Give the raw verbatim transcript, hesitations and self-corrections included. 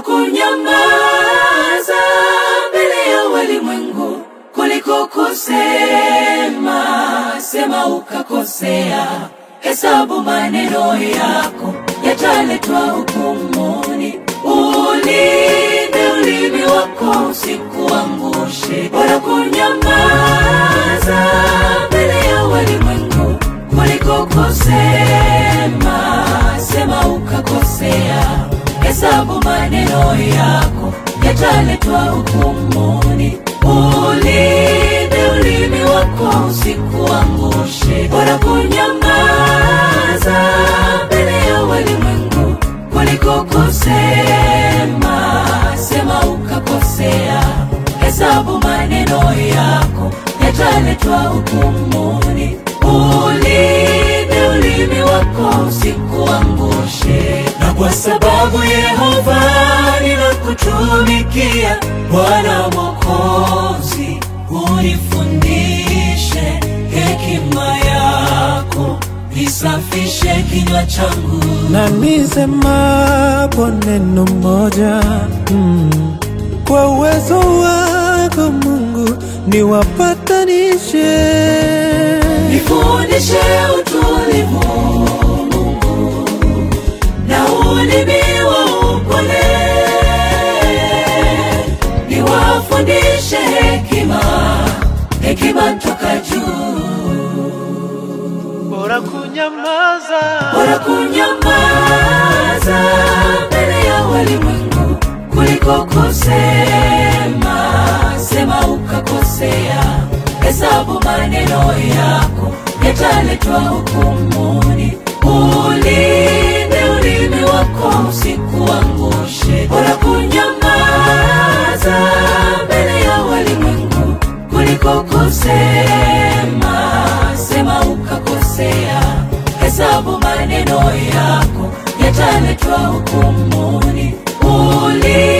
kunyamaza mbele ya walimwengu kuliko kusema. Sema ukakosea, hesabu maneno yako yataletwa hukumuni. Ulinde ulimi wako usikuangushe. Bora kunyamaza mbele ya walimwengu kuliko kusema. Sema ukakosea, hesabu maneno yako yataletwa hukumuni. Ulinde ulimi wako usikuangushe. Bora kunyamaza mbele ya walimwengu kuliko kusema. Sema ukakosea, hesabu maneno yako yataletwa hukumuni. Ulinde ulimi wako usikuangushe. Na kwa sababu Yehova ninakutumikia, Bwana Mwokozi, unifundishe hekima yako, nisafishe kinywa changu. Na nisemapo neno moja, mm, kwa uwezo wako Mungu niwapatanishe. Nifundishe utulivu Mungu, na ulimi wa upole. Niwafundishe hekima, hekima toka juu. Bora kunyamaza, bora kunyamaza mbele ya walimwengu kuliko kusema. Sema ukakosea, hesabu maneno yako yataletwa hukumuni. Ulinde ulimi wako usikuangushe. Bora kunyamaza mbele ya walimwengu kuliko kusema. Sema ukakosea, hesabu maneno yako yataletwa hukumuni. Ulinde